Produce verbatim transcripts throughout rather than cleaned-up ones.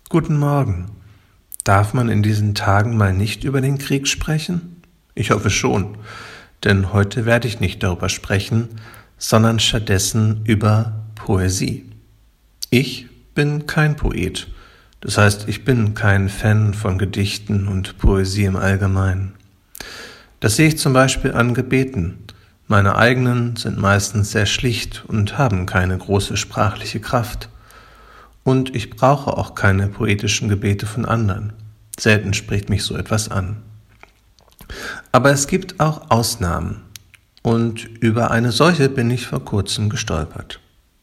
Guten Morgen. Darf man in diesen Tagen mal nicht über den Krieg sprechen? Ich hoffe schon, denn heute werde ich nicht darüber sprechen, sondern stattdessen über Poesie. Ich bin kein Poet, das heißt, ich bin kein Fan von Gedichten und Poesie im Allgemeinen. Das sehe ich zum Beispiel an Gebeten. Meine eigenen sind meistens sehr schlicht und haben keine große sprachliche Kraft. Und ich brauche auch keine poetischen Gebete von anderen. Selten spricht mich so etwas an. Aber es gibt auch Ausnahmen. Und über eine solche bin ich vor kurzem gestolpert.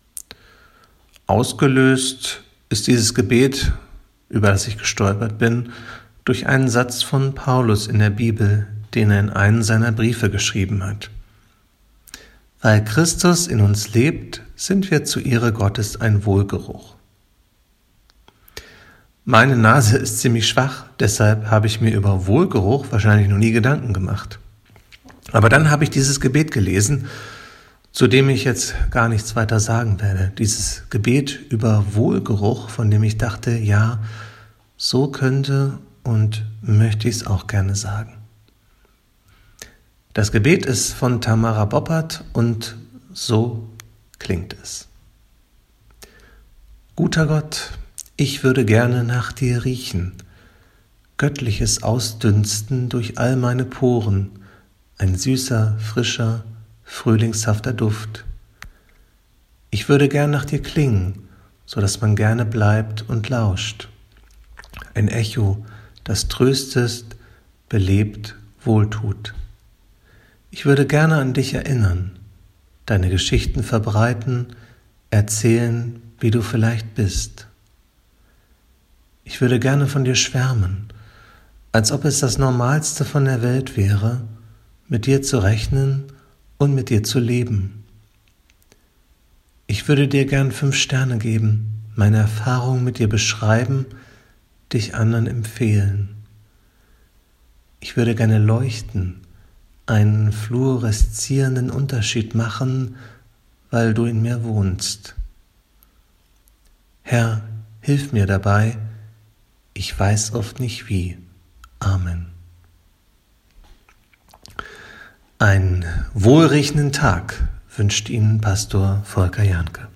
Ausgelöst ist dieses Gebet, über das ich gestolpert bin, durch einen Satz von Paulus in der Bibel, den er in einen seiner Briefe geschrieben hat. Weil Christus in uns lebt, sind wir zu Ehre Gottes ein Wohlgeruch. Meine Nase ist ziemlich schwach, deshalb habe ich mir über Wohlgeruch wahrscheinlich noch nie Gedanken gemacht. Aber dann habe ich dieses Gebet gelesen, zu dem ich jetzt gar nichts weiter sagen werde. Dieses Gebet über Wohlgeruch, von dem ich dachte, ja, so könnte und möchte ich es auch gerne sagen. Das Gebet ist von Tamara Boppert und so klingt es. Guter Gott, ich würde gerne nach dir riechen, göttliches Ausdünsten durch all meine Poren, ein süßer, frischer, frühlingshafter Duft. Ich würde gern nach dir klingen, so dass man gerne bleibt und lauscht. Ein Echo, das tröstet, belebt, wohltut. Ich würde gerne an dich erinnern, deine Geschichten verbreiten, erzählen, wie du vielleicht bist. Ich würde gerne von dir schwärmen, als ob es das Normalste von der Welt wäre, mit dir zu rechnen und mit dir zu leben. Ich würde dir gern fünf Sterne geben, meine Erfahrung mit dir beschreiben, dich anderen empfehlen. Ich würde gerne leuchten, einen fluoreszierenden Unterschied machen, weil du in mir wohnst. Herr, hilf mir dabei, ich weiß oft nicht wie. Amen. Einen wohlriechenden Tag wünscht Ihnen Pastor Volker Jahnke.